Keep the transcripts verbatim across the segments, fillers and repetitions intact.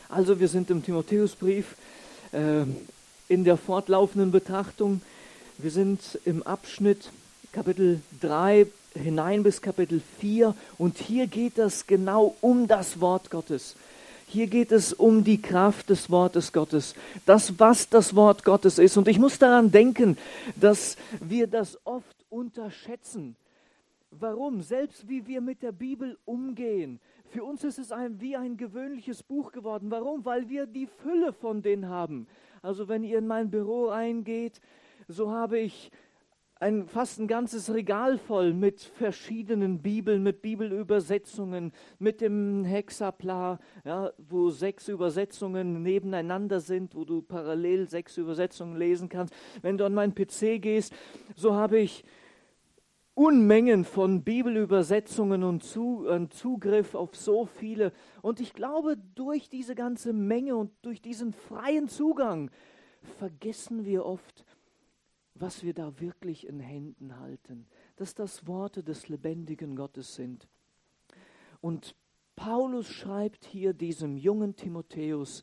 Also wir sind im Timotheusbrief äh, in der fortlaufenden Betrachtung. Wir sind im Abschnitt Kapitel drei hinein bis Kapitel vier und hier geht es genau um das Wort Gottes. Hier geht es um die Kraft des Wortes Gottes, das, was das Wort Gottes ist. Und ich muss daran denken, dass wir das oft unterschätzen. Warum? Selbst wie wir mit der Bibel umgehen. Für uns ist es ein, wie ein gewöhnliches Buch geworden. Warum? Weil wir die Fülle von denen haben. Also wenn ihr in mein Büro reingeht, so habe ich ein, fast ein ganzes Regal voll mit verschiedenen Bibeln, mit Bibelübersetzungen, mit dem Hexaplar, ja, wo sechs Übersetzungen nebeneinander sind, wo du parallel sechs Übersetzungen lesen kannst. Wenn du an meinen P C gehst, so habe ich Unmengen von Bibelübersetzungen und zu, äh, Zugriff auf so viele. Und ich glaube, durch diese ganze Menge und durch diesen freien Zugang vergessen wir oft, was wir da wirklich in Händen halten, dass das Worte des lebendigen Gottes sind. Und Paulus schreibt hier diesem jungen Timotheus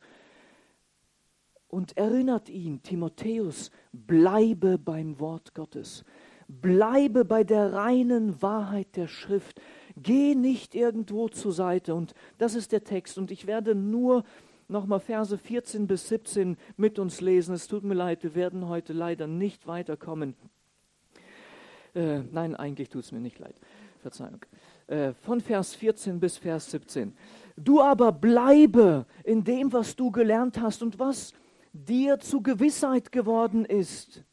und erinnert ihn, Timotheus, bleibe beim Wort Gottes, bleibe bei der reinen Wahrheit der Schrift, geh nicht irgendwo zur Seite. Und das ist der Text und ich werde nur nochmal Verse vierzehn bis siebzehn mit uns lesen. Es tut mir leid, wir werden heute leider nicht weiterkommen. Äh, nein, eigentlich tut es mir nicht leid. Verzeihung. Äh, von Vers vierzehn bis Vers siebzehn. Du aber bleibe in dem, was du gelernt hast und was dir zu Gewissheit geworden ist.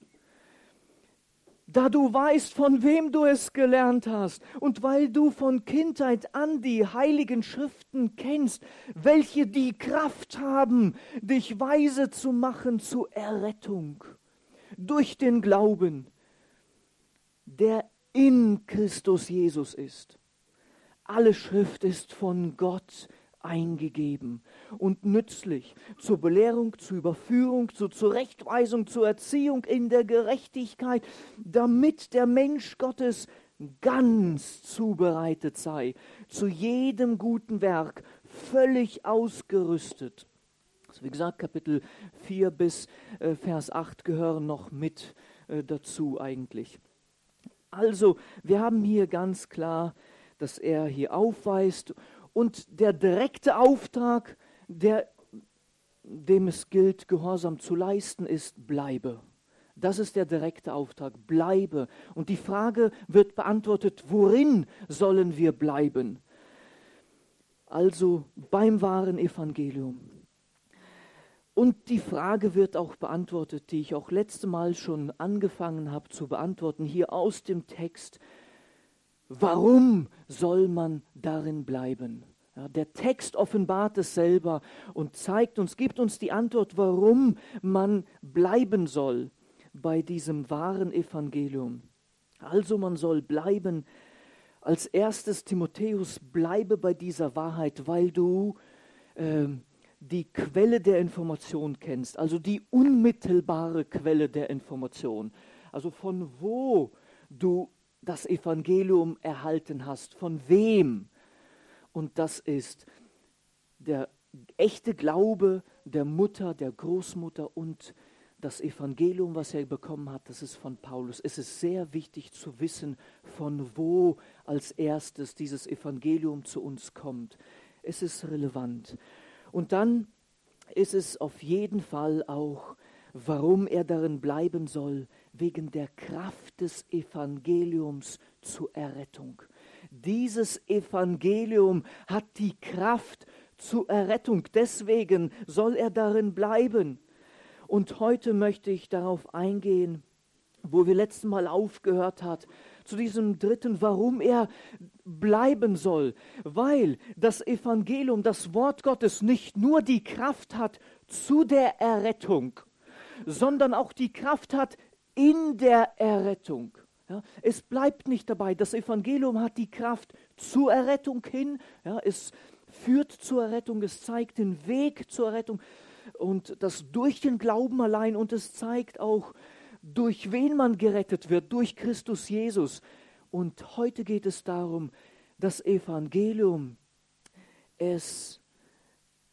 Da du weißt, von wem du es gelernt hast und weil du von Kindheit an die heiligen Schriften kennst, welche die Kraft haben, dich weise zu machen zur Errettung durch den Glauben, der in Christus Jesus ist. Alle Schrift ist von Gott eingegeben und nützlich zur Belehrung, zur Überführung, zur Zurechtweisung, zur Erziehung in der Gerechtigkeit, damit der Mensch Gottes ganz zubereitet sei, zu jedem guten Werk völlig ausgerüstet. Also wie gesagt, Kapitel vier bis äh, Vers acht gehören noch mit äh, dazu eigentlich. Also, wir haben hier ganz klar, dass er hier aufweist. Und der direkte Auftrag, der, dem es gilt, Gehorsam zu leisten, ist, bleibe. Das ist der direkte Auftrag, bleibe. Und die Frage wird beantwortet, worin sollen wir bleiben? Also beim wahren Evangelium. Und die Frage wird auch beantwortet, die ich auch letzte Mal schon angefangen habe zu beantworten, hier aus dem Text. Warum soll man darin bleiben? Ja, der Text offenbart es selber und zeigt uns, gibt uns die Antwort, warum man bleiben soll bei diesem wahren Evangelium. Also man soll bleiben. Als erstes, Timotheus, bleibe bei dieser Wahrheit, weil du äh, die Quelle der Information kennst, also die unmittelbare Quelle der Information. Also von wo du das Evangelium erhalten hast, von wem. Und das ist der echte Glaube der Mutter, der Großmutter und das Evangelium, was er bekommen hat, das ist von Paulus. Es ist sehr wichtig zu wissen, von wo als erstes dieses Evangelium zu uns kommt. Es ist relevant. Und dann ist es auf jeden Fall auch, warum er darin bleiben soll, wegen der Kraft des Evangeliums zur Errettung. Dieses Evangelium hat die Kraft zur Errettung, deswegen soll er darin bleiben. Und heute möchte ich darauf eingehen, wo wir letztes Mal aufgehört haben, zu diesem dritten, warum er bleiben soll. Weil das Evangelium, das Wort Gottes, nicht nur die Kraft hat zu der Errettung, sondern auch die Kraft hat in der Errettung. Ja, es bleibt nicht dabei. Das Evangelium hat die Kraft zur Errettung hin. Ja, es führt zur Errettung, es zeigt den Weg zur Errettung und das durch den Glauben allein. Und es zeigt auch, durch wen man gerettet wird, durch Christus Jesus. Und heute geht es darum, das Evangelium, es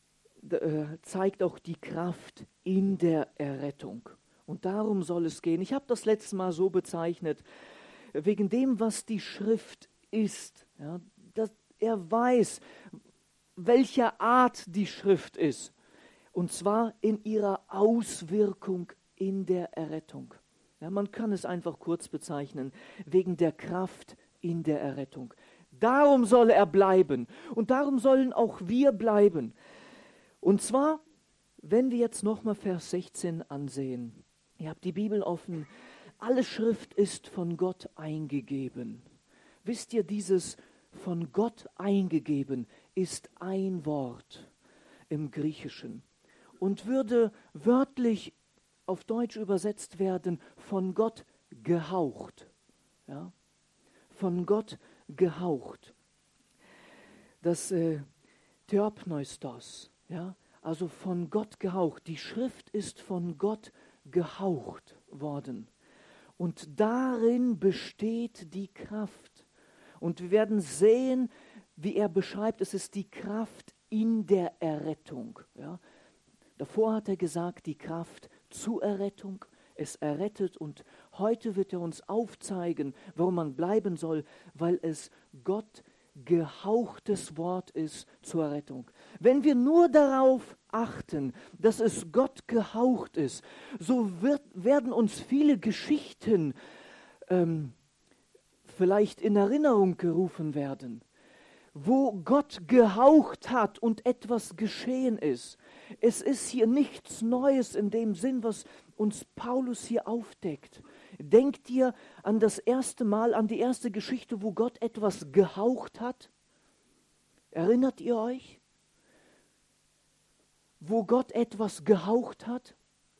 äh, zeigt auch die Kraft in der Errettung. Und darum soll es gehen. Ich habe das letzte Mal so bezeichnet, wegen dem, was die Schrift ist. Ja, dass er weiß, welcher Art die Schrift ist. Und zwar in ihrer Auswirkung in der Errettung. Ja, man kann es einfach kurz bezeichnen, wegen der Kraft in der Errettung. Darum soll er bleiben und darum sollen auch wir bleiben. Und zwar, wenn wir jetzt nochmal Vers sechzehn ansehen, ihr habt die Bibel offen, alle Schrift ist von Gott eingegeben. Wisst ihr, dieses von Gott eingegeben ist ein Wort im Griechischen und würde wörtlich auf Deutsch übersetzt werden, von Gott gehaucht. Ja? Von Gott gehaucht. Das äh, Theopneustos, ja? Also von Gott gehaucht. Die Schrift ist von Gott gehaucht worden. Und darin besteht die Kraft. Und wir werden sehen, wie er beschreibt, es ist die Kraft in der Errettung. Ja? Davor hat er gesagt, die Kraft zur Errettung, es errettet, und heute wird er uns aufzeigen, warum man bleiben soll, weil es Gott gehauchtes Wort ist zur Errettung. Wenn wir nur darauf achten, dass es Gott gehaucht ist, so wird, werden uns viele Geschichten ähm, vielleicht in Erinnerung gerufen werden, wo Gott gehaucht hat und etwas geschehen ist. Es ist hier nichts Neues in dem Sinn, was uns Paulus hier aufdeckt. Denkt ihr an das erste Mal, an die erste Geschichte, wo Gott etwas gehaucht hat? Erinnert ihr euch? Wo Gott etwas gehaucht hat?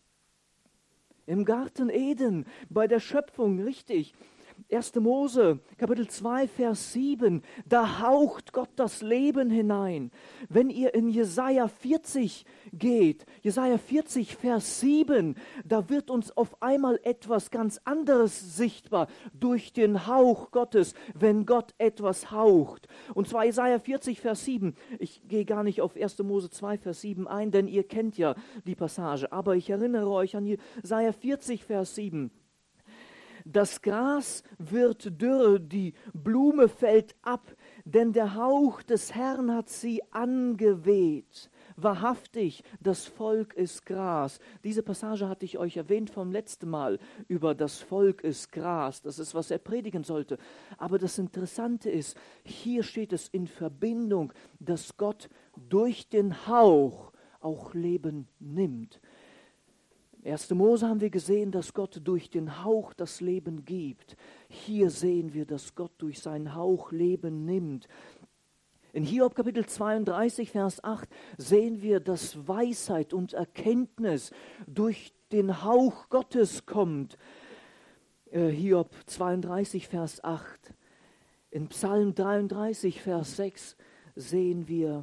Im Garten Eden, bei der Schöpfung, richtig. erster Mose, Kapitel zwei, Vers sieben, da haucht Gott das Leben hinein. Wenn ihr in Jesaja vierzig geht, Jesaja vierzig, Vers sieben, da wird uns auf einmal etwas ganz anderes sichtbar durch den Hauch Gottes, wenn Gott etwas haucht. Und zwar Jesaja vierzig, Vers sieben. Ich gehe gar nicht auf erster Mose zwei, Vers sieben ein, denn ihr kennt ja die Passage. Aber ich erinnere euch an Jesaja vierzig, Vers sieben. Das Gras wird dürre, die Blume fällt ab, denn der Hauch des Herrn hat sie angeweht. Wahrhaftig, das Volk ist Gras. Diese Passage hatte ich euch erwähnt vom letzten Mal über das Volk ist Gras. Das ist, was er predigen sollte. Aber das Interessante ist, hier steht es in Verbindung, dass Gott durch den Hauch auch Leben nimmt. erster Mose haben wir gesehen, dass Gott durch den Hauch das Leben gibt. Hier sehen wir, dass Gott durch seinen Hauch Leben nimmt. In Hiob Kapitel zweiunddreißig, Vers acht sehen wir, dass Weisheit und Erkenntnis durch den Hauch Gottes kommt. Äh, Hiob zweiunddreißig, Vers acht. In Psalm dreiunddreißig, Vers sechs sehen wir,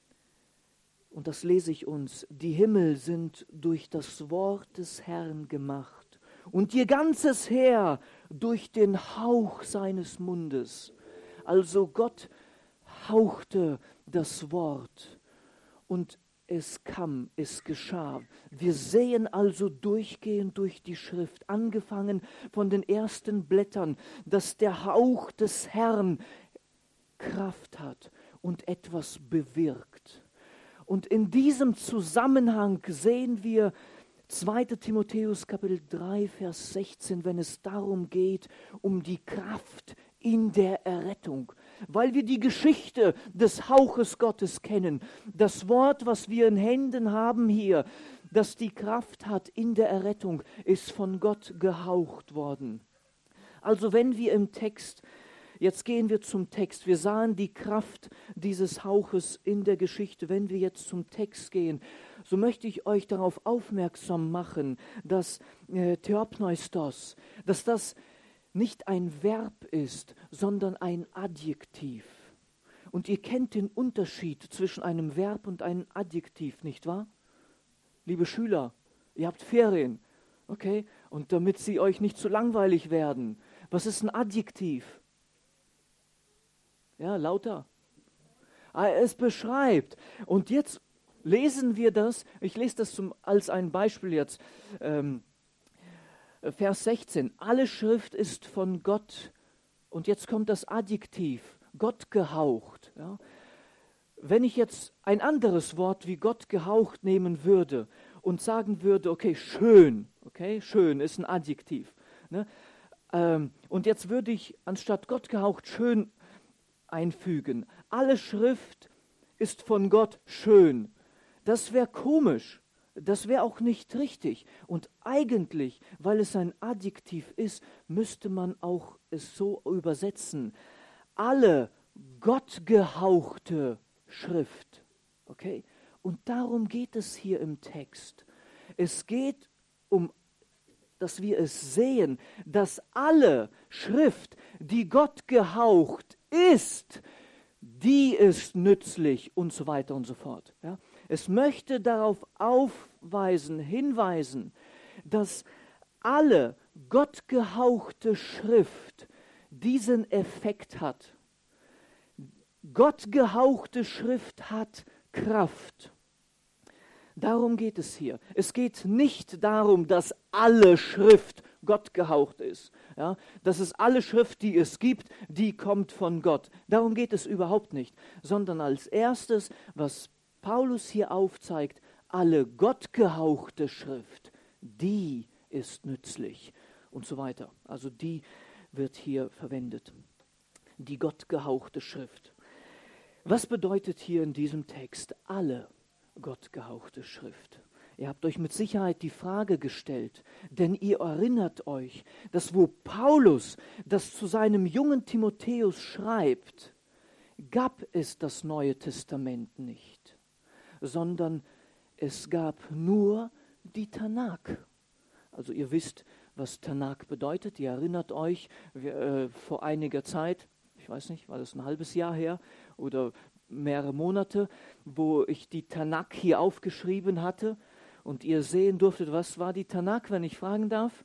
und das lese ich uns, die Himmel sind durch das Wort des Herrn gemacht und ihr ganzes Heer durch den Hauch seines Mundes. Also Gott hauchte das Wort und es kam, es geschah. Wir sehen also durchgehend durch die Schrift, angefangen von den ersten Blättern, dass der Hauch des Herrn Kraft hat und etwas bewirkt. Und in diesem Zusammenhang sehen wir zweiter Timotheus Kapitel drei, Vers sechzehn, wenn es darum geht, um die Kraft in der Errettung. Weil wir die Geschichte des Hauches Gottes kennen. Das Wort, was wir in Händen haben hier, das die Kraft hat in der Errettung, ist von Gott gehaucht worden. Also wenn wir im Text Jetzt gehen wir zum Text. Wir sahen die Kraft dieses Hauches in der Geschichte. Wenn wir jetzt zum Text gehen, so möchte ich euch darauf aufmerksam machen, dass äh, Theopneustos, dass das nicht ein Verb ist, sondern ein Adjektiv. Und ihr kennt den Unterschied zwischen einem Verb und einem Adjektiv, nicht wahr? Liebe Schüler, ihr habt Ferien, okay? Und damit sie euch nicht zu langweilig werden, was ist ein Adjektiv? Ja, lauter. Es beschreibt. Und jetzt lesen wir das, ich lese das zum, als ein Beispiel jetzt, ähm, Vers sechzehn, alle Schrift ist von Gott, und jetzt kommt das Adjektiv, Gott gehaucht. Ja. Wenn ich jetzt ein anderes Wort wie Gott gehaucht nehmen würde und sagen würde, okay, schön, okay, schön ist ein Adjektiv, ne? ähm, und jetzt würde ich anstatt Gott gehaucht schön einfügen, alle Schrift ist von Gott schön. Das wäre komisch, das wäre auch nicht richtig. Und eigentlich, weil es ein Adjektiv ist, müsste man auch es so übersetzen. Alle gottgehauchte Schrift. Okay? Und darum geht es hier im Text. Es geht um, dass wir es sehen, dass alle Schrift, die Gott gehaucht ist, die ist nützlich und so weiter und so fort. Ja? Es möchte darauf aufweisen, hinweisen, dass alle gottgehauchte Schrift diesen Effekt hat. Gottgehauchte Schrift hat Kraft. Darum geht es hier. Es geht nicht darum, dass alle Schrift Gott gehaucht ist. Ja, das ist alle Schrift, die es gibt, die kommt von Gott. Darum geht es überhaupt nicht. Sondern als erstes, was Paulus hier aufzeigt, alle gottgehauchte Schrift, die ist nützlich und so weiter. Also die wird hier verwendet. Die gottgehauchte Schrift. Was bedeutet hier in diesem Text alle gottgehauchte Schrift? Ihr habt euch mit Sicherheit die Frage gestellt, denn ihr erinnert euch, dass wo Paulus das zu seinem jungen Timotheus schreibt, gab es das Neue Testament nicht, sondern es gab nur die Tanakh. Also ihr wisst, was Tanakh bedeutet. Ihr erinnert euch, wir, äh, vor einiger Zeit, ich weiß nicht, war das ein halbes Jahr her oder mehrere Monate, wo ich die Tanakh hier aufgeschrieben hatte und ihr sehen durftet, was war die Tanakh, wenn ich fragen darf?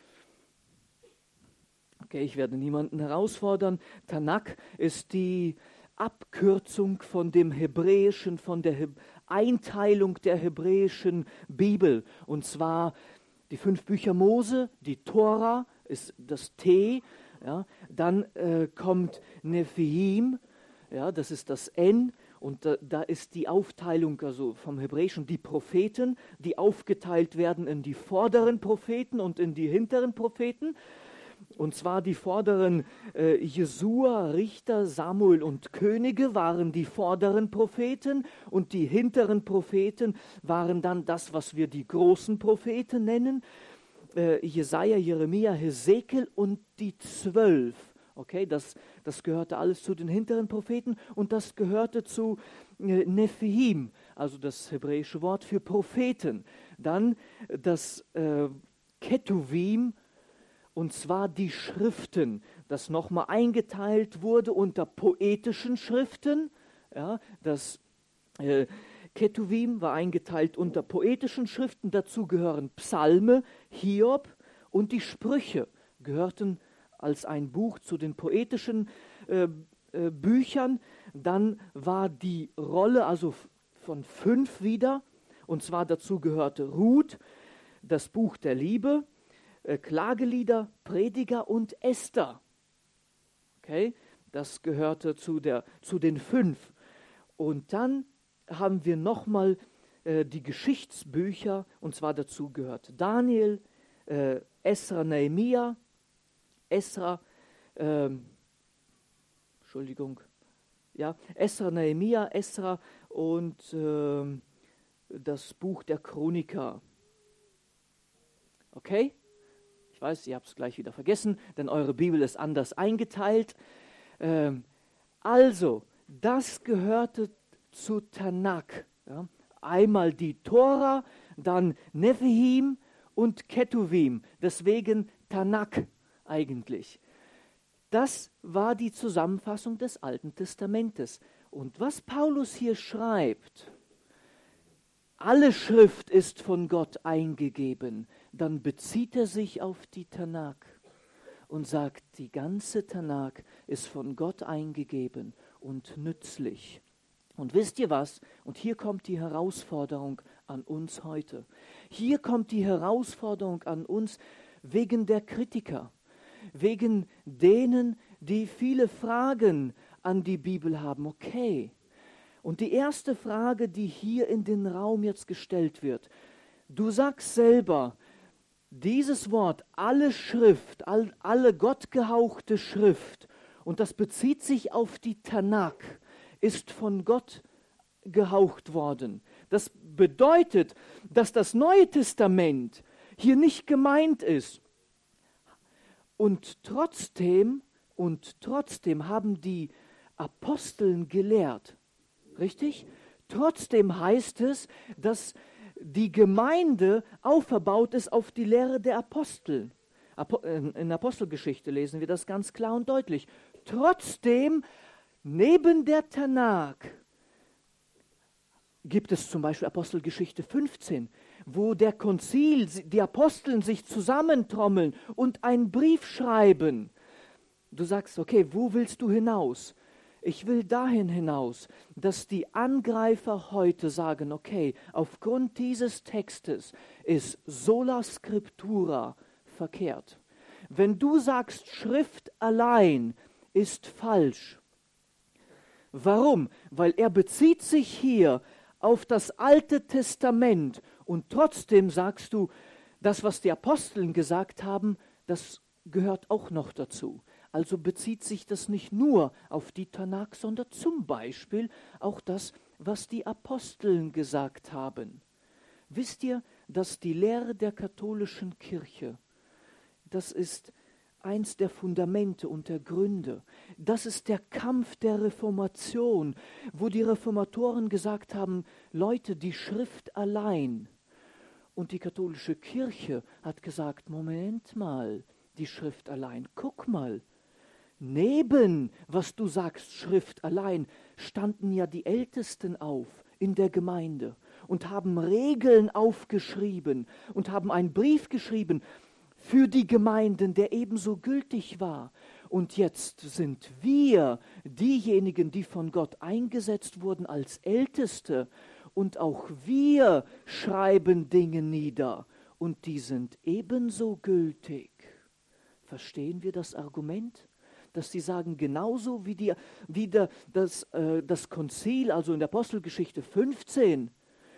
Okay, ich werde niemanden herausfordern. Tanakh ist die Abkürzung von dem Hebräischen, von der He- Einteilung der hebräischen Bibel. Und zwar die fünf Bücher Mose, die Tora ist das T, ja, dann äh, kommt Nephihim, ja, das ist das N, und da, da ist die Aufteilung also vom Hebräischen, die Propheten, die aufgeteilt werden in die vorderen Propheten und in die hinteren Propheten. Und zwar die vorderen äh, Jesua, Richter, Samuel und Könige waren die vorderen Propheten und die hinteren Propheten waren dann das, was wir die großen Propheten nennen. Äh, Jesaja, Jeremia, Hesekiel und die Zwölf. Okay, das, das gehörte alles zu den hinteren Propheten und das gehörte zu äh, Nephihim, also das hebräische Wort für Propheten. Dann das äh, Ketuvim, und zwar die Schriften, das nochmal eingeteilt wurde unter poetischen Schriften. Ja, das äh, Ketuvim war eingeteilt unter poetischen Schriften, dazu gehören Psalme, Hiob und die Sprüche gehörten als ein Buch zu den poetischen äh, äh, Büchern. Dann war die Rolle also f- von fünf wieder, und zwar dazu gehörte Ruth, das Buch der Liebe, äh, Klagelieder, Prediger und Esther. Okay, das gehörte zu, der, zu den fünf. Und dann haben wir nochmal äh, die Geschichtsbücher, und zwar dazu gehört Daniel, äh, Esra, Nehemia, Esra, ähm, Entschuldigung, ja, Esra, Nehemia, Esra und ähm, das Buch der Chroniker. Okay? Ich weiß, ihr habt es gleich wieder vergessen, denn eure Bibel ist anders eingeteilt. Ähm, also, das gehörte zu Tanakh. Ja? Einmal die Tora, dann Nephihim und Ketuvim. Deswegen Tanakh eigentlich. Das war die Zusammenfassung des Alten Testamentes. Und was Paulus hier schreibt, alle Schrift ist von Gott eingegeben, dann bezieht er sich auf die Tanakh und sagt, die ganze Tanakh ist von Gott eingegeben und nützlich. Und wisst ihr was? Und hier kommt die Herausforderung an uns heute. Hier kommt die Herausforderung an uns wegen der Kritiker, wegen denen, die viele Fragen an die Bibel haben. Okay. Und die erste Frage, die hier in den Raum jetzt gestellt wird, du sagst selber, dieses Wort, alle Schrift, all, alle gottgehauchte Schrift, und das bezieht sich auf die Tanakh, ist von Gott gehaucht worden. Das bedeutet, dass das Neue Testament hier nicht gemeint ist. Und trotzdem, und trotzdem haben die Aposteln gelehrt. Richtig? Trotzdem heißt es, dass die Gemeinde aufgebaut ist auf die Lehre der Apostel. In der Apostelgeschichte lesen wir das ganz klar und deutlich. Trotzdem, neben der Tanakh, gibt es zum Beispiel Apostelgeschichte fünfzehn, wo der Konzil, die Aposteln sich zusammentrommeln und einen Brief schreiben. Du sagst, okay, wo willst du hinaus? Ich will dahin hinaus, dass die Angreifer heute sagen, okay, aufgrund dieses Textes ist sola scriptura verkehrt. Wenn du sagst, Schrift allein ist falsch. Warum? Weil er bezieht sich hier auf das Alte Testament und trotzdem sagst du, das, was die Aposteln gesagt haben, das gehört auch noch dazu. Also bezieht sich das nicht nur auf die Tanakh, sondern zum Beispiel auch das, was die Aposteln gesagt haben. Wisst ihr, dass die Lehre der katholischen Kirche, das ist eins der Fundamente und der Gründe. Das ist der Kampf der Reformation, wo die Reformatoren gesagt haben, Leute, die Schrift allein. Und die katholische Kirche hat gesagt, Moment mal, die Schrift allein, guck mal. Neben, was du sagst, Schrift allein, standen ja die Ältesten auf in der Gemeinde und haben Regeln aufgeschrieben und haben einen Brief geschrieben für die Gemeinden, der ebenso gültig war. Und jetzt sind wir diejenigen, die von Gott eingesetzt wurden als Älteste, und auch wir schreiben Dinge nieder und die sind ebenso gültig. Verstehen wir das Argument? Dass sie sagen, genauso wie, die, wie der, das, äh, das Konzil, also in der Apostelgeschichte fünfzehn,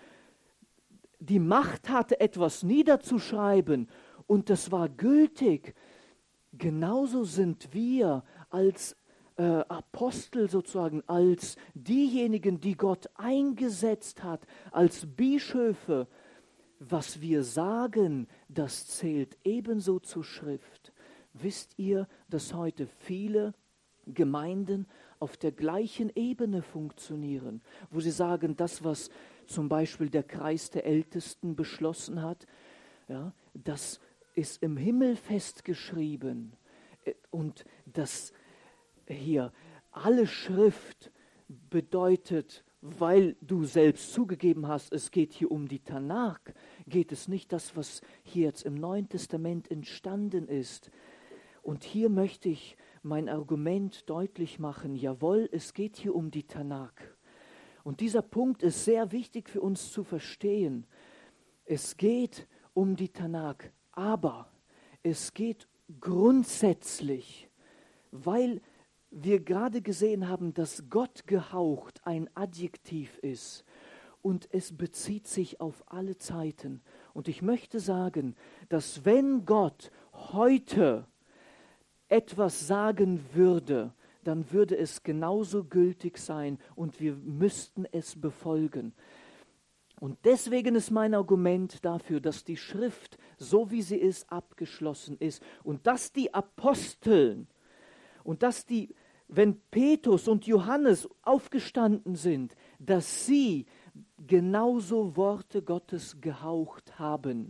die Macht hatte, etwas niederzuschreiben und das war gültig. Genauso sind wir als äh, Apostel sozusagen, als diejenigen, die Gott eingesetzt hat, als Bischöfe. Was wir sagen, das zählt ebenso zur Schrift. Wisst ihr, dass heute viele Gemeinden auf der gleichen Ebene funktionieren, wo sie sagen, das, was zum Beispiel der Kreis der Ältesten beschlossen hat, ja, das ist im Himmel festgeschrieben. Und das hier, alle Schrift bedeutet, weil du selbst zugegeben hast, es geht hier um die Tanakh, geht es nicht das, was hier jetzt im Neuen Testament entstanden ist. Und hier möchte ich mein Argument deutlich machen. Jawohl, es geht hier um die Tanakh. Und dieser Punkt ist sehr wichtig für uns zu verstehen. Es geht um die Tanakh, aber es geht grundsätzlich, weil wir gerade gesehen haben, dass Gott gehaucht ein Adjektiv ist und es bezieht sich auf alle Zeiten. Und ich möchte sagen, dass wenn Gott heute etwas sagen würde, dann würde es genauso gültig sein und wir müssten es befolgen. Und deswegen ist mein Argument dafür, dass die Schrift, so wie sie ist, abgeschlossen ist und dass die Aposteln und dass die, wenn Petrus und Johannes aufgestanden sind, dass sie genauso Worte Gottes gehaucht haben.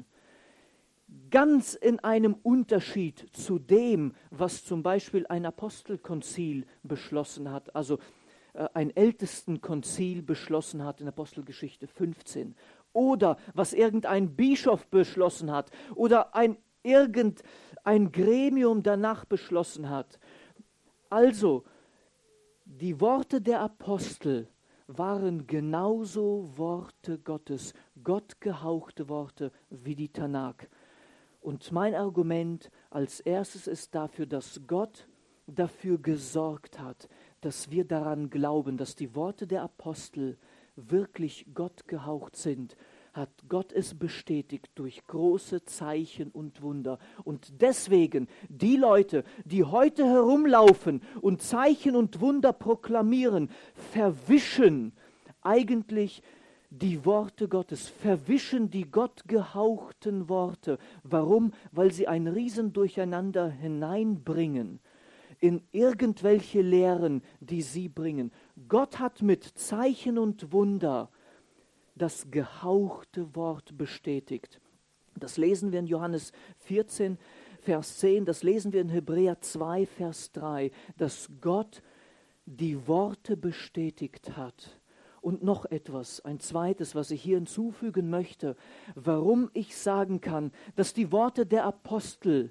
Ganz in einem Unterschied zu dem, was zum Beispiel ein Apostelkonzil beschlossen hat, also äh, ein Ältestenkonzil beschlossen hat in Apostelgeschichte fünfzehn, oder was irgendein Bischof beschlossen hat, oder ein irgendein Gremium danach beschlossen hat. Also, die Worte der Apostel waren genauso Worte Gottes, gottgehauchte Worte wie die Tanakh. Und mein Argument als erstes ist dafür, dass Gott dafür gesorgt hat, dass wir daran glauben, dass die Worte der Apostel wirklich Gott gehaucht sind, hat Gott es bestätigt durch große Zeichen und Wunder. Und deswegen die Leute, die heute herumlaufen und Zeichen und Wunder proklamieren, verwischen eigentlich die Worte Gottes, verwischen die gottgehauchten Worte. Warum? Weil sie ein Riesendurcheinander hineinbringen in irgendwelche Lehren, die sie bringen. Gott hat mit Zeichen und Wunder das gehauchte Wort bestätigt. Das lesen wir in Johannes vierzehn, Vers zehn, das lesen wir in Hebräer zwei, Vers drei, dass Gott die Worte bestätigt hat. Und noch etwas, ein zweites, was ich hier hinzufügen möchte, warum ich sagen kann, dass die Worte der Apostel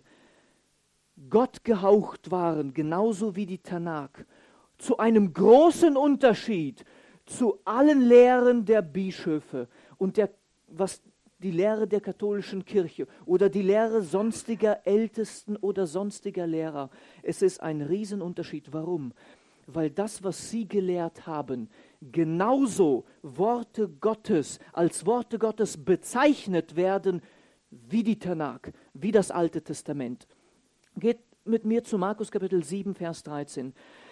Gott gehaucht waren, genauso wie die Tanakh, zu einem großen Unterschied zu allen Lehren der Bischöfe und der, was die Lehre der katholischen Kirche oder die Lehre sonstiger Ältesten oder sonstiger Lehrer. Es ist ein Riesenunterschied. Warum? Weil das, was sie gelehrt haben, genauso Worte Gottes als Worte Gottes bezeichnet werden wie die Tanakh, wie das Alte Testament. Geht mit mir zu Markus Kapitel sieben, Vers dreizehn.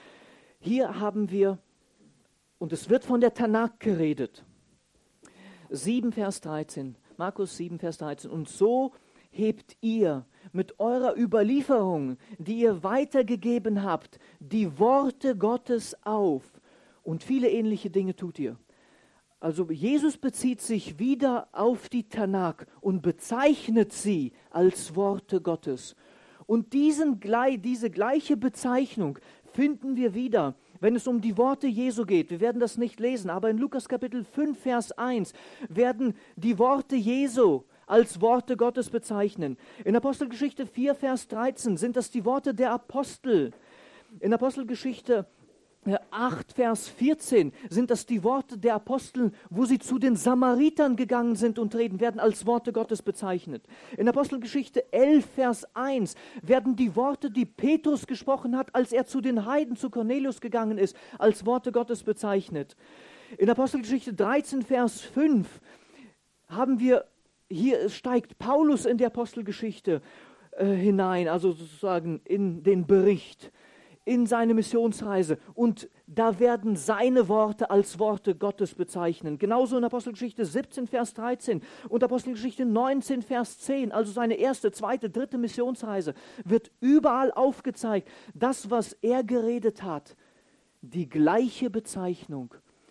Hier haben wir, und es wird von der Tanakh geredet, sieben, Vers dreizehn, Markus sieben, Vers dreizehn. Und so hebt ihr mit eurer Überlieferung, die ihr weitergegeben habt, die Worte Gottes auf. Und viele ähnliche Dinge tut ihr. Also Jesus bezieht sich wieder auf die Tanakh und bezeichnet sie als Worte Gottes. Und diesen, diese gleiche Bezeichnung finden wir wieder, wenn es um die Worte Jesu geht. Wir werden das nicht lesen, aber in Lukas Kapitel fünf, Vers eins werden die Worte Jesu als Worte Gottes bezeichnen. In Apostelgeschichte vier, Vers dreizehn sind das die Worte der Apostel. In Apostelgeschichte acht, Vers vierzehn sind das die Worte der Apostel, wo sie zu den Samaritern gegangen sind und reden, werden als Worte Gottes bezeichnet. In Apostelgeschichte elf, Vers eins werden die Worte, die Petrus gesprochen hat, als er zu den Heiden, zu Cornelius gegangen ist, als Worte Gottes bezeichnet. In Apostelgeschichte dreizehn, Vers fünf haben wir, hier steigt Paulus in die Apostelgeschichte äh, hinein, also sozusagen in den Bericht, in seine Missionsreise, und da werden seine Worte als Worte Gottes bezeichnen. Genauso in Apostelgeschichte siebzehn, Vers dreizehn und Apostelgeschichte neunzehn, Vers zehn, also seine erste, zweite, dritte Missionsreise, wird überall aufgezeigt, das, was er geredet hat, die gleiche Bezeichnung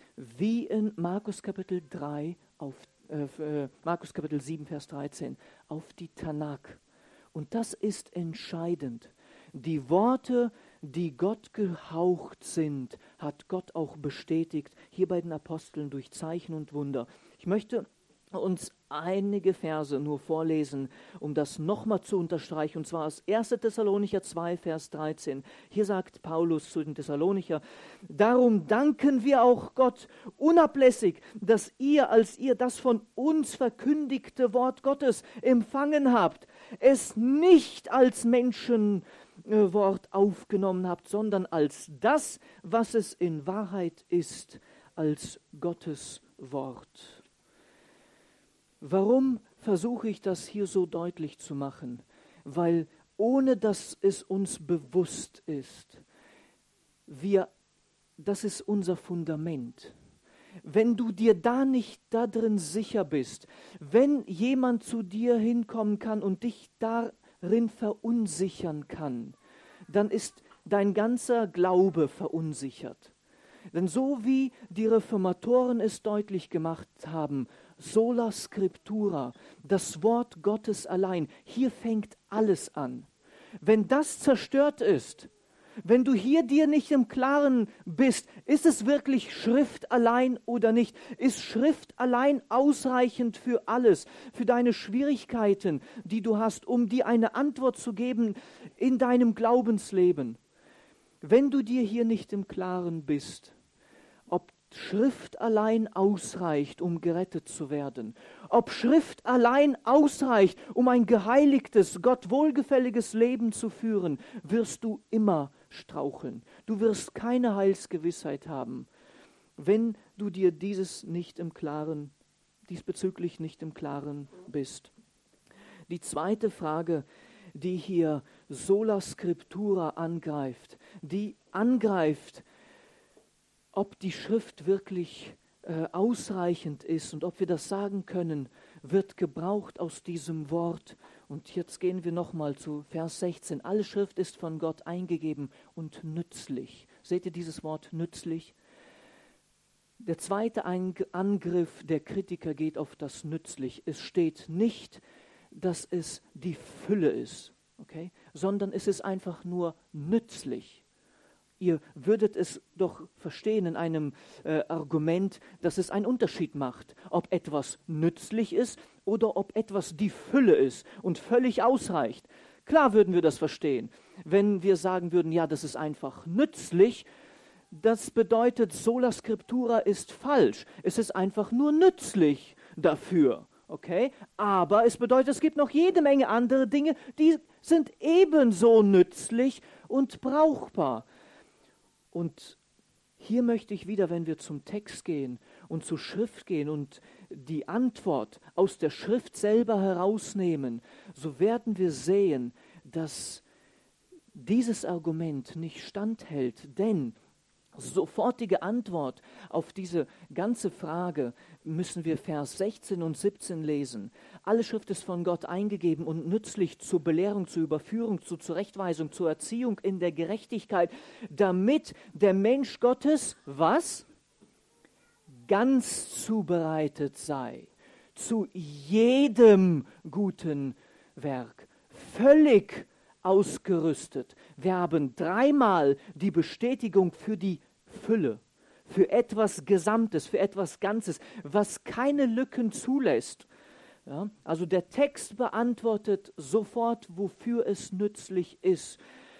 wie in Markus Kapitel drei, auf, äh, Markus Kapitel sieben, Vers dreizehn, auf die Tanakh. Und das ist entscheidend. Die Worte, die Gott gehaucht sind, hat Gott auch bestätigt, hier bei den Aposteln durch Zeichen und Wunder. Ich möchte uns einige Verse nur vorlesen, um das nochmal zu unterstreichen, und zwar aus erster Thessalonicher zwei, Vers dreizehn. Hier sagt Paulus zu den Thessalonicher: Darum danken wir auch Gott unablässig, dass ihr, als ihr das von uns verkündigte Wort Gottes empfangen habt, es nicht als Menschenwort aufgenommen habt, sondern als das, was es in Wahrheit ist, als Gottes Wort. Warum versuche ich das hier so deutlich zu machen? Weil ohne dass es uns bewusst ist, wir, das ist unser Fundament. Wenn du dir da nicht da drin sicher bist, wenn jemand zu dir hinkommen kann und dich darin verunsichern kann, dann ist dein ganzer Glaube verunsichert. Denn so wie die Reformatoren es deutlich gemacht haben, sola scriptura, das Wort Gottes allein, hier fängt alles an. Wenn das zerstört ist, wenn du hier dir nicht im Klaren bist, ist es wirklich Schrift allein oder nicht? Ist Schrift allein ausreichend für alles, für deine Schwierigkeiten, die du hast, um dir eine Antwort zu geben in deinem Glaubensleben? Wenn du dir hier nicht im Klaren bist, ob Schrift allein ausreicht, um gerettet zu werden, ob Schrift allein ausreicht, um ein geheiligtes, Gott wohlgefälliges Leben zu führen, wirst du immer straucheln. Du wirst keine Heilsgewissheit haben, wenn du dir dieses nicht im Klaren, diesbezüglich nicht im Klaren bist. Die zweite Frage, die hier Sola Scriptura angreift, die angreift, ob die Schrift wirklich äh, ausreichend ist und ob wir das sagen können, wird gebraucht aus diesem Wort. Und jetzt gehen wir nochmal zu Vers sechzehn. Alle Schrift ist von Gott eingegeben und nützlich. Seht ihr dieses Wort nützlich? Der zweite Angriff der Kritiker geht auf das nützlich. Es steht nicht, dass es die Fülle ist, okay? Sondern es ist einfach nur nützlich. Ihr würdet es doch verstehen in einem äh, Argument, dass es einen Unterschied macht, ob etwas nützlich ist oder ob etwas die Fülle ist und völlig ausreicht. Klar würden wir das verstehen, wenn wir sagen würden, ja, das ist einfach nützlich. Das bedeutet, Sola Scriptura ist falsch. Es ist einfach nur nützlich dafür. Okay? Aber es bedeutet, es gibt noch jede Menge andere Dinge, die sind ebenso nützlich und brauchbar. Und hier möchte ich wieder, wenn wir zum Text gehen und zur Schrift gehen und die Antwort aus der Schrift selber herausnehmen, so werden wir sehen, dass dieses Argument nicht standhält, denn sofortige Antwort auf diese ganze Frage müssen wir Vers sechzehn und siebzehn lesen. Alle Schrift ist von Gott eingegeben und nützlich zur Belehrung, zur Überführung, zur Zurechtweisung, zur Erziehung in der Gerechtigkeit, damit der Mensch Gottes, was? Ganz zubereitet sei, zu jedem guten Werk, völlig ausgerüstet. Wir haben dreimal die Bestätigung für die Fülle, für etwas Gesamtes, für etwas Ganzes, was keine Lücken zulässt. Ja, also der Text beantwortet sofort, wofür es nützlich ist,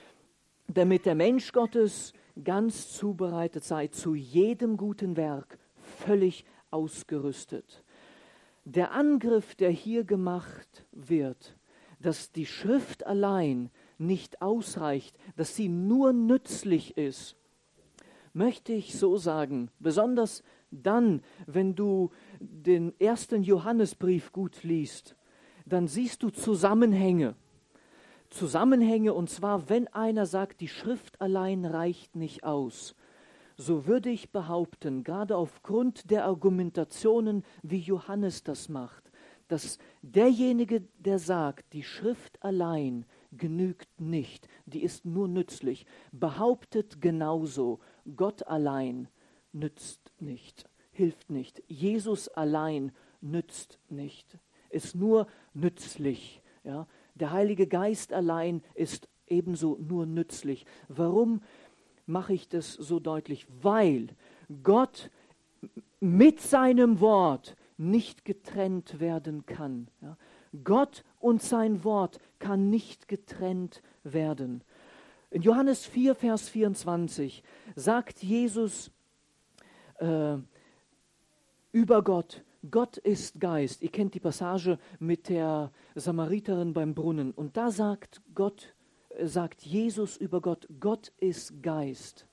damit der Mensch Gottes ganz zubereitet sei, zu jedem guten Werk, völlig ausgerüstet. Der Angriff, der hier gemacht wird, dass die Schrift allein nicht ausreicht, dass sie nur nützlich ist, möchte ich so sagen, besonders dann, wenn du den ersten Johannesbrief gut liest, dann siehst du Zusammenhänge. Zusammenhänge, und zwar, wenn einer sagt, die Schrift allein reicht nicht aus, so würde ich behaupten, gerade aufgrund der Argumentationen, wie Johannes das macht, dass derjenige, der sagt, die Schrift allein genügt nicht, die ist nur nützlich, behauptet genauso, Gott allein nützt nicht, hilft nicht, Jesus allein nützt nicht, ist nur nützlich. Ja? Der Heilige Geist allein ist ebenso nur nützlich. Warum mache ich das so deutlich? Weil Gott mit seinem Wort nicht getrennt werden kann. Ja? Gott und sein Wort kann nicht getrennt werden. In Johannes vier, Vers vierundzwanzig sagt Jesus äh, über Gott, Gott ist Geist. Ihr kennt die Passage mit der Samariterin beim Brunnen. Und da sagt Gott, äh, sagt Jesus über Gott, Gott ist Geist.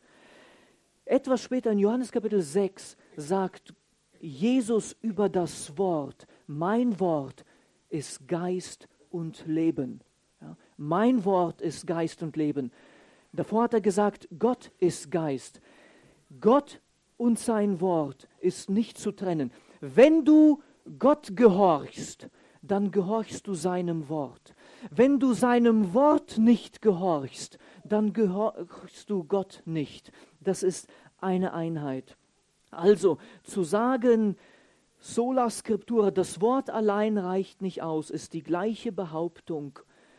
Etwas später in Johannes Kapitel sechs sagt Jesus über das Wort, mein Wort ist Geist und Leben. Ja, mein Wort ist Geist und Leben. Davor hat er gesagt, Gott ist Geist. Gott und sein Wort ist nicht zu trennen. Wenn du Gott gehorchst, dann gehorchst du seinem Wort. Wenn du seinem Wort nicht gehorchst, dann gehorchst du Gott nicht. Das ist eine Einheit. Also zu sagen, Sola Scriptura, das Wort allein reicht nicht aus, ist die gleiche Behauptung,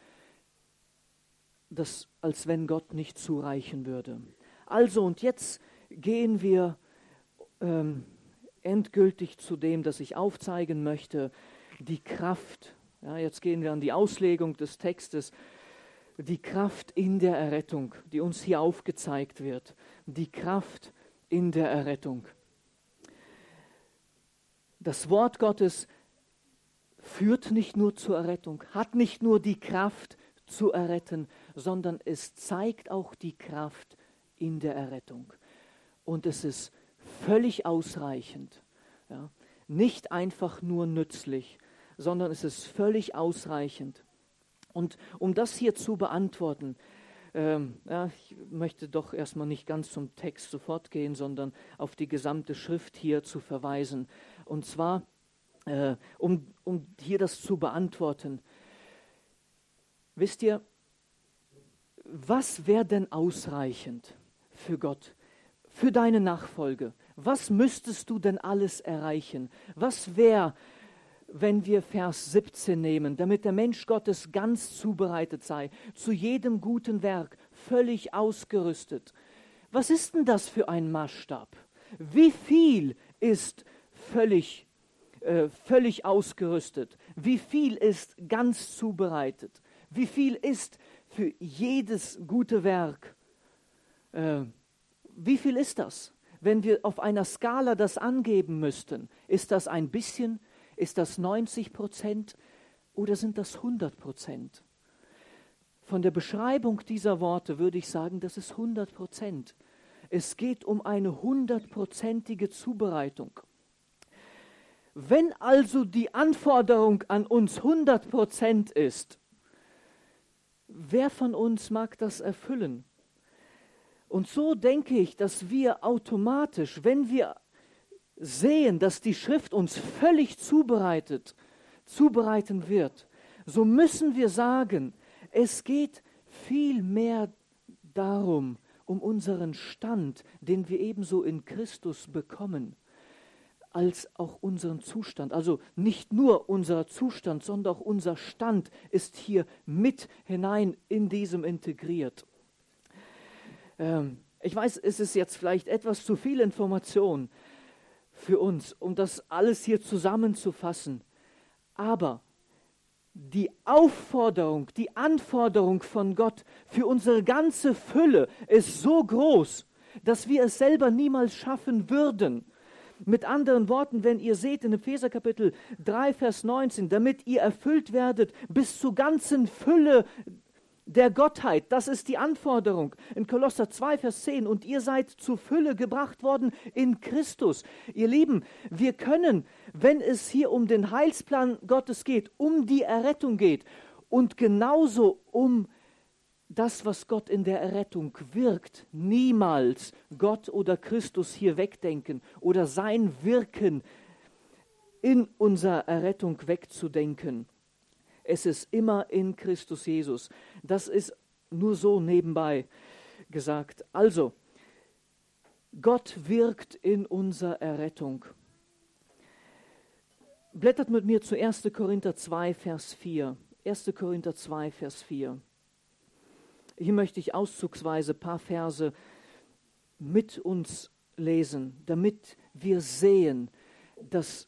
dass, als wenn Gott nicht zureichen würde. Also und jetzt gehen wir ähm, endgültig zu dem, das ich aufzeigen möchte, die Kraft. Ja, jetzt gehen wir an die Auslegung des Textes. Die Kraft in der Errettung, die uns hier aufgezeigt wird. Die Kraft in der Errettung. Das Wort Gottes führt nicht nur zur Errettung, hat nicht nur die Kraft zu erretten, sondern es zeigt auch die Kraft in der Errettung. Und es ist völlig ausreichend. Ja? Nicht einfach nur nützlich, sondern es ist völlig ausreichend. Und um das hier zu beantworten, ähm, ja, ich möchte doch erstmal nicht ganz zum Text sofort gehen, sondern auf die gesamte Schrift hier zu verweisen. Und zwar, äh, um, um hier das zu beantworten, wisst ihr, was wäre denn ausreichend für Gott, für deine Nachfolge? Was müsstest du denn alles erreichen? Was wäre, wenn wir Vers siebzehn nehmen, damit der Mensch Gottes ganz zubereitet sei, zu jedem guten Werk völlig ausgerüstet? Was ist denn das für ein Maßstab? Wie viel ist völlig, äh, völlig ausgerüstet? Wie viel ist ganz zubereitet? Wie viel ist für jedes gute Werk? Äh, wie viel ist das? Wenn wir auf einer Skala das angeben müssten, ist das ein bisschen? Ist das neunzig Prozent oder sind das hundert Prozent? Von der Beschreibung dieser Worte würde ich sagen, das ist hundert Prozent. Es geht um eine hundertprozentige Zubereitung. Wenn also die Anforderung an uns hundert Prozent ist, wer von uns mag das erfüllen? Und so denke ich, dass wir automatisch, wenn wir sehen, dass die Schrift uns völlig zubereitet, zubereiten wird, so müssen wir sagen, es geht viel mehr darum, um unseren Stand, den wir ebenso in Christus bekommen, als auch unseren Zustand. Also nicht nur unser Zustand, sondern auch unser Stand ist hier mit hinein in diesem integriert. Ähm, ich weiß, es ist jetzt vielleicht etwas zu viel Information für uns, um das alles hier zusammenzufassen. Aber die Aufforderung, die Anforderung von Gott für unsere ganze Fülle ist so groß, dass wir es selber niemals schaffen würden. Mit anderen Worten, wenn ihr seht in Epheser Kapitel drei, Vers neunzehn, damit ihr erfüllt werdet bis zur ganzen Fülle der Gottheit, das ist die Anforderung. In Kolosser zwei, Vers zehn, und ihr seid zur Fülle gebracht worden in Christus. Ihr Lieben, wir können, wenn es hier um den Heilsplan Gottes geht, um die Errettung geht und genauso um das, was Gott in der Errettung wirkt, niemals Gott oder Christus hier wegdenken oder sein Wirken in unserer Errettung wegzudenken. Es ist immer in Christus Jesus. Das ist nur so nebenbei gesagt. Also, Gott wirkt in unserer Errettung. Blättert mit mir zu erster Korinther zwei, Vers vier. erster Korinther zwei, Vers vier. Hier möchte ich auszugsweise ein paar Verse mit uns lesen, damit wir sehen, dass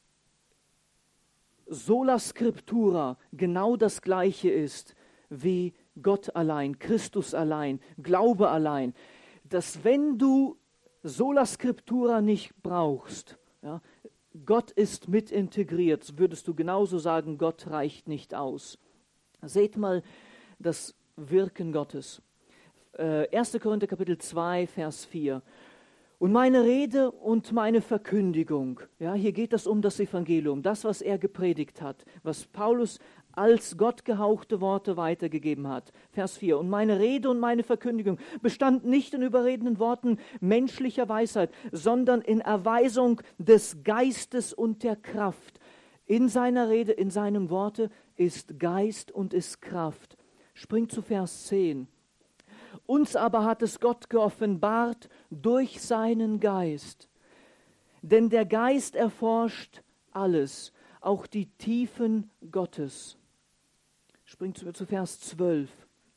Sola Scriptura genau das Gleiche ist wie Gott allein, Christus allein, Glaube allein. Dass wenn du Sola Scriptura nicht brauchst, ja, Gott ist mit integriert, würdest du genauso sagen, Gott reicht nicht aus. Seht mal das Wirken Gottes. Äh, erster Korinther Kapitel zwei, Vers vier. Und meine Rede und meine Verkündigung, ja, hier geht es um das Evangelium, das, was er gepredigt hat, was Paulus als Gott gehauchte Worte weitergegeben hat. Vers vier. Und meine Rede und meine Verkündigung bestand nicht in überredenden Worten menschlicher Weisheit, sondern in Erweisung des Geistes und der Kraft. In seiner Rede, in seinem Worte ist Geist und ist Kraft. Springt zu Vers zehn. Uns aber hat es Gott geoffenbart durch seinen Geist. Denn der Geist erforscht alles, auch die Tiefen Gottes. Springt zu, zu Vers zwölf.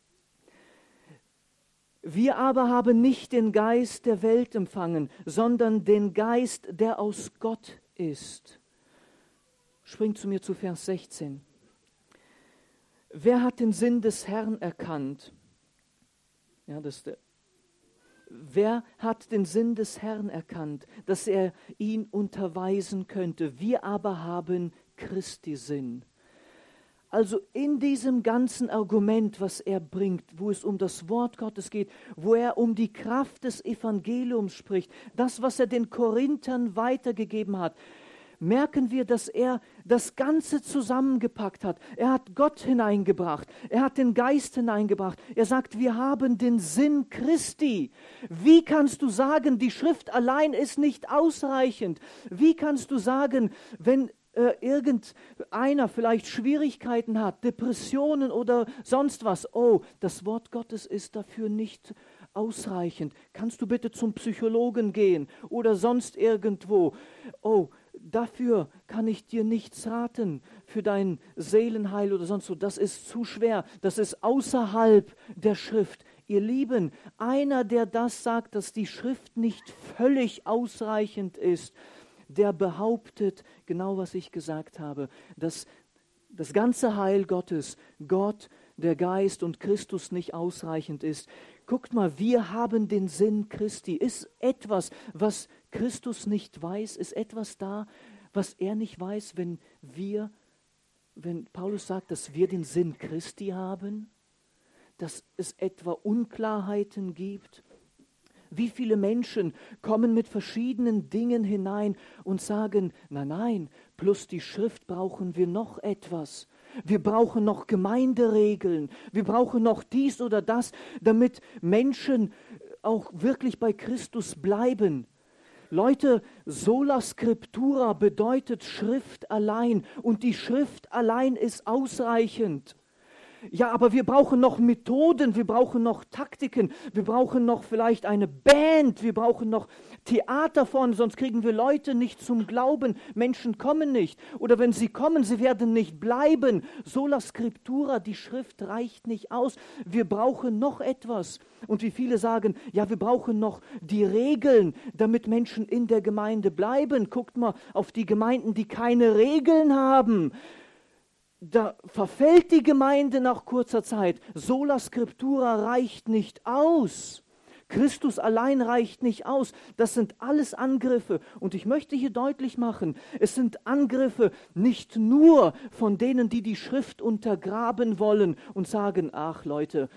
Wir aber haben nicht den Geist der Welt empfangen, sondern den Geist, der aus Gott ist. Springt zu mir zu Vers sechzehn. Wer hat den Sinn des Herrn erkannt? Ja, das ist der. Wer hat den Sinn des Herrn erkannt, dass er ihn unterweisen könnte? Wir aber haben Christi Sinn. Also in diesem ganzen Argument, was er bringt, wo es um das Wort Gottes geht, wo er um die Kraft des Evangeliums spricht, das, was er den Korinthern weitergegeben hat, merken wir, dass er das Ganze zusammengepackt hat. Er hat Gott hineingebracht, er hat den Geist hineingebracht. Er sagt, wir haben den Sinn Christi. Wie kannst du sagen, die Schrift allein ist nicht ausreichend? Wie kannst du sagen, wenn äh, irgendeiner vielleicht Schwierigkeiten hat, Depressionen oder sonst was, oh, das Wort Gottes ist dafür nicht ausreichend. Kannst du bitte zum Psychologen gehen oder sonst irgendwo? Oh, dafür kann ich dir nichts raten, für dein Seelenheil oder sonst so. Das ist zu schwer, das ist außerhalb der Schrift. Ihr Lieben, einer, der das sagt, dass die Schrift nicht völlig ausreichend ist, der behauptet, genau was ich gesagt habe, dass das ganze Heil Gottes, Gott, der Geist und Christus nicht ausreichend ist. Guckt mal, wir haben den Sinn Christi. Ist etwas, was Christus nicht weiß, ist etwas da, was er nicht weiß, wenn wir, wenn Paulus sagt, dass wir den Sinn Christi haben, dass es etwa Unklarheiten gibt? Wie viele Menschen kommen mit verschiedenen Dingen hinein und sagen, nein, nein, plus die Schrift brauchen wir noch etwas. Wir brauchen noch Gemeinderegeln, wir brauchen noch dies oder das, damit Menschen auch wirklich bei Christus bleiben. Leute, sola scriptura bedeutet Schrift allein und die Schrift allein ist ausreichend. Ja, aber wir brauchen noch Methoden, wir brauchen noch Taktiken, wir brauchen noch vielleicht eine Band, wir brauchen noch Theater vorne, sonst kriegen wir Leute nicht zum Glauben. Menschen kommen nicht. Oder wenn sie kommen, sie werden nicht bleiben. Sola scriptura, die Schrift reicht nicht aus. Wir brauchen noch etwas. Und wie viele sagen, ja, wir brauchen noch die Regeln, damit Menschen in der Gemeinde bleiben. Guckt mal auf die Gemeinden, die keine Regeln haben. Da verfällt die Gemeinde nach kurzer Zeit. Sola scriptura reicht nicht aus. Christus allein reicht nicht aus. Das sind alles Angriffe. Und ich möchte hier deutlich machen, es sind Angriffe nicht nur von denen, die die Schrift untergraben wollen und sagen, ach Leute,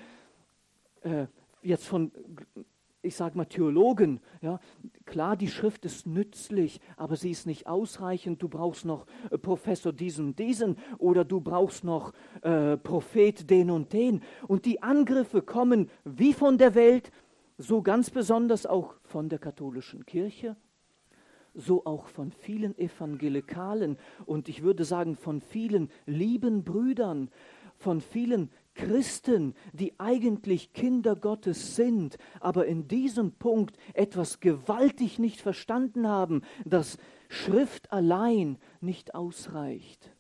äh, jetzt von... ich sage mal Theologen, ja, klar, die Schrift ist nützlich, aber sie ist nicht ausreichend. Du brauchst noch äh, Professor diesen, diesen oder du brauchst noch äh, Prophet den und den. Und die Angriffe kommen wie von der Welt, so ganz besonders auch von der katholischen Kirche, so auch von vielen Evangelikalen und ich würde sagen von vielen lieben Brüdern, von vielen Christen, die eigentlich Kinder Gottes sind, aber in diesem Punkt etwas gewaltig nicht verstanden haben, dass Schrift allein nicht ausreicht.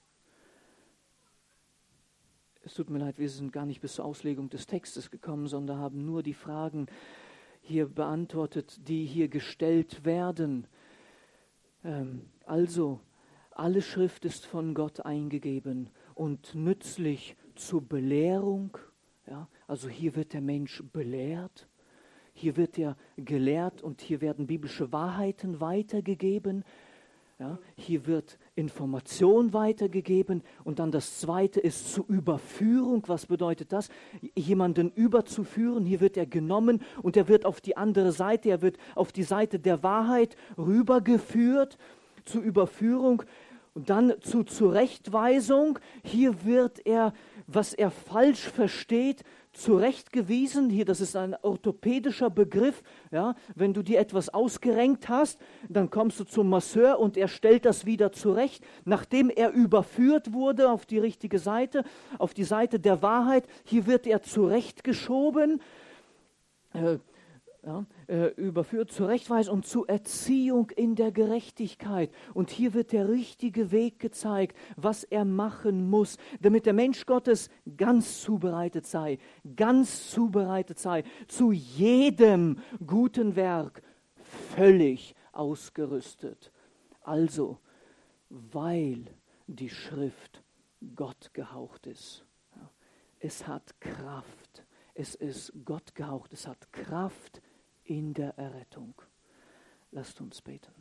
Es tut mir leid, wir sind gar nicht bis zur Auslegung des Textes gekommen, sondern haben nur die Fragen hier beantwortet, die hier gestellt werden. Ähm, also, alle Schrift ist von Gott eingegeben und nützlich zur Belehrung, ja, also hier wird der Mensch belehrt, hier wird er gelehrt und hier werden biblische Wahrheiten weitergegeben, ja, hier wird Information weitergegeben und dann das Zweite ist zur Überführung. Was bedeutet das? Jemanden überzuführen, hier wird er genommen und er wird auf die andere Seite, er wird auf die Seite der Wahrheit rübergeführt, zur Überführung. Und dann zur Zurechtweisung, hier wird er, was er falsch versteht, zurechtgewiesen. Hier, das ist ein orthopädischer Begriff. Ja, wenn du dir etwas ausgerenkt hast, dann kommst du zum Masseur und er stellt das wieder zurecht, nachdem er überführt wurde auf die richtige Seite, auf die Seite der Wahrheit. Hier wird er zurechtgeschoben. Äh, Ja, äh, überführt zur Rechtweisung und zur Erziehung in der Gerechtigkeit. Und hier wird der richtige Weg gezeigt, was er machen muss, damit der Mensch Gottes ganz zubereitet sei, ganz zubereitet sei, zu jedem guten Werk völlig ausgerüstet. Also, weil die Schrift Gott gehaucht ist. Es hat Kraft. Es ist Gott gehaucht. Es hat Kraft in der Errettung. Lasst uns beten.